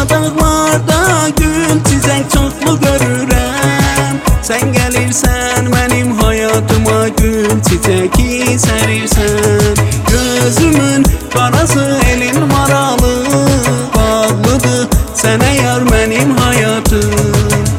dağlarda gül çiçək çoxlu görürəm. Sən gəlirsən mənim hayatıma, gül çiçəki sərirsən. Gözümün qarası elin maralı, bağlıdır sənə yar mənim hayatım.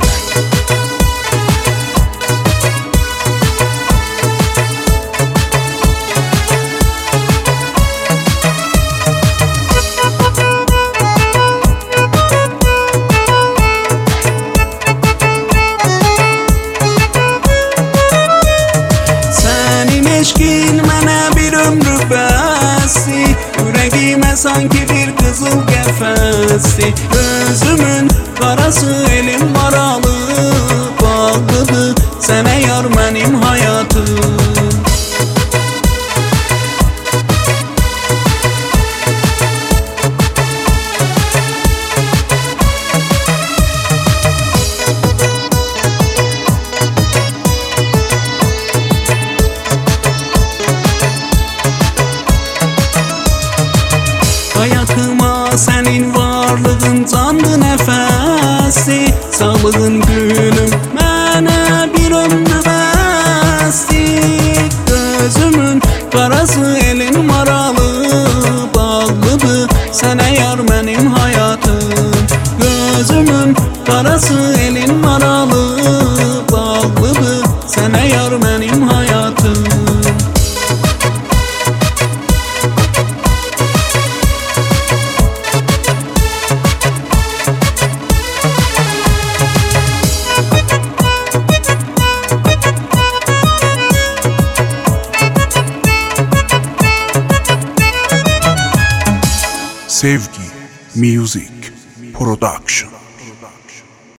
Eşkin mənə bir ömrü bəssi, ürəyimə sanki bir qızıl qəfəssi. Gözümün qarası elim maralı, bağlıdır sənə yar mənim hayatım. Hayatıma sənin varlığın canlı nəfəssi, sağlığın gülüm mənə bir ömrü bəssi. Gözümün qarası elin maralı, bağlıdır sənə yar mənim hayatım. Gözümün qarası elin maralı, bağlıdır sənə yar mənim hayatım. Sevgi Music Production.